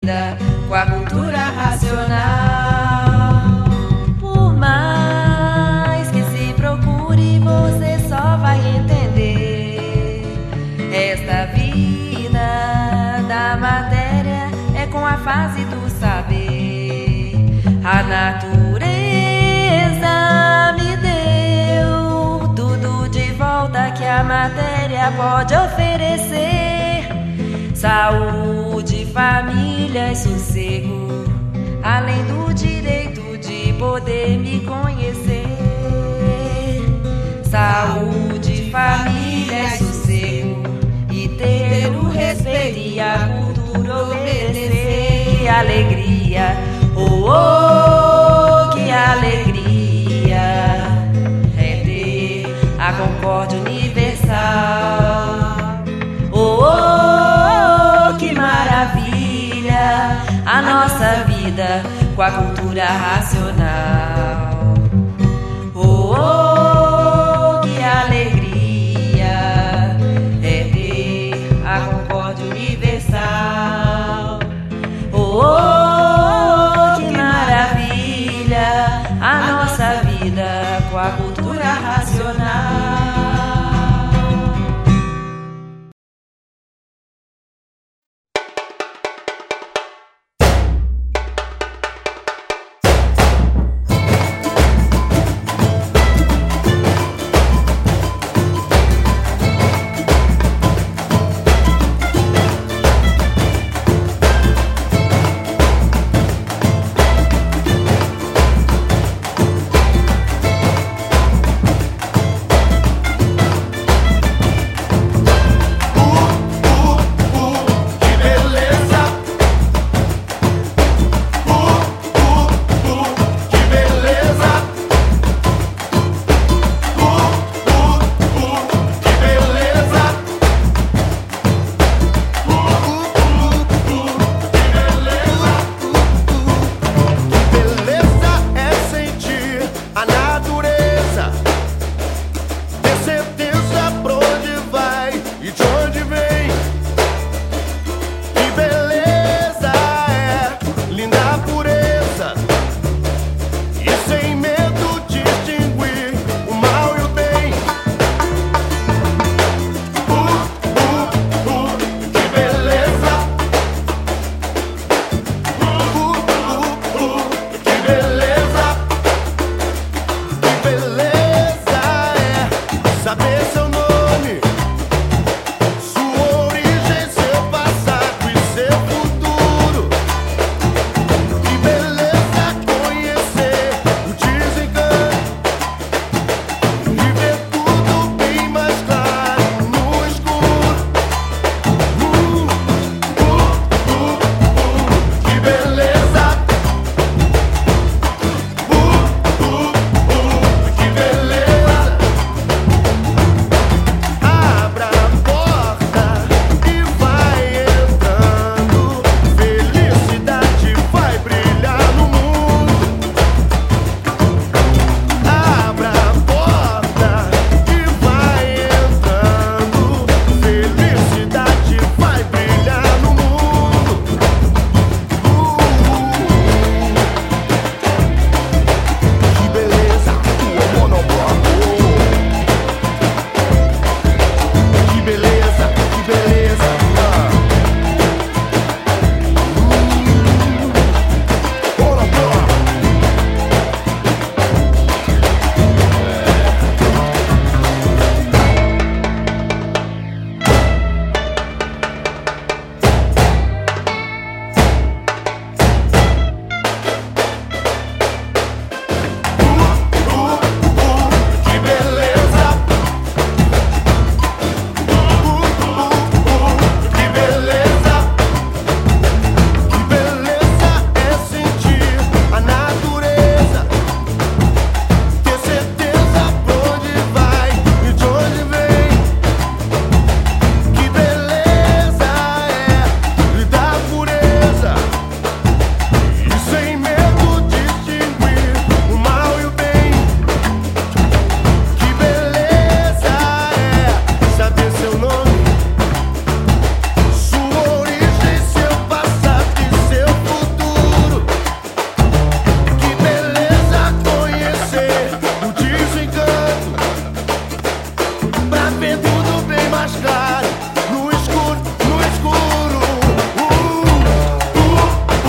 vida com a cultura racional. Por mais que se procure, você só vai entender. Esta vida da matéria é com a fase do saber. A natureza me deu tudo de volta que a matéria pode oferecer: saúde, família e sossego, além do direito de poder me conhecer. Saúde, família e sossego, e ter o respeito e a cultura obedecer. Que alegria, oh, oh, que alegria é ter a concórdia universal. Oh, oh, que maravilha a nossa vida com a cultura racional. Oh, oh.